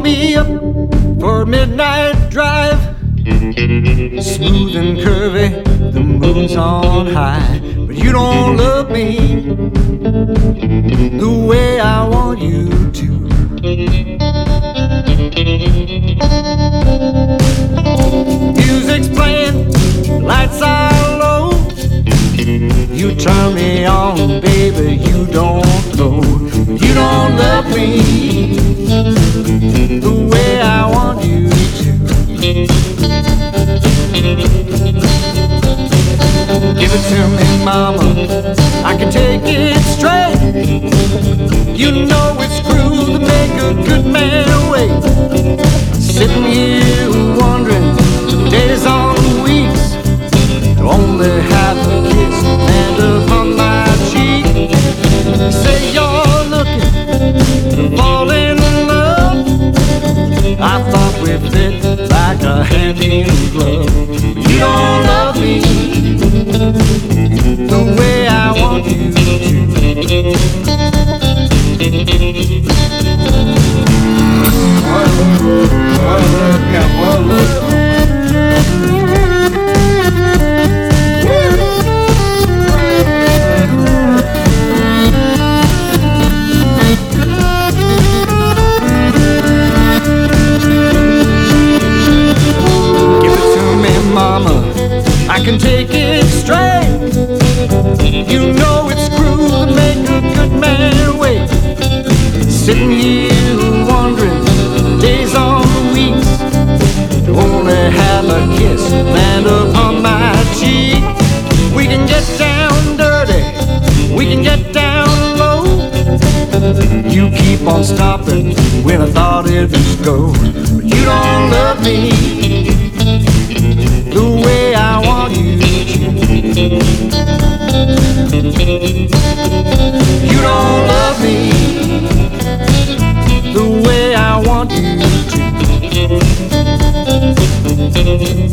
me up for a midnight drive. Smooth and curvy, the moon's on high. But you don't love me the way I want you to. Music's playing, lights are low. You turn me on, baby, you don't know. You don't love me the way I want you to. Give it to me, mama, I can take it straight. You know it's true to make a good man wait. Sitting here wondering days on weeks to only have a kiss and upon my cheek. Say you're looking to fall in love. I thought we fit like a hand in glove. You don't love me the way I want you to. I can take it straight. You know it's cruel to make a good man wait. Sitting here wondering days on weeks to only have a kiss land upon my cheek. We can get down dirty, we can get down low. You keep on stopping when I thought it was go. But you don't love me the way I want you to. You don't love me the way I want you to.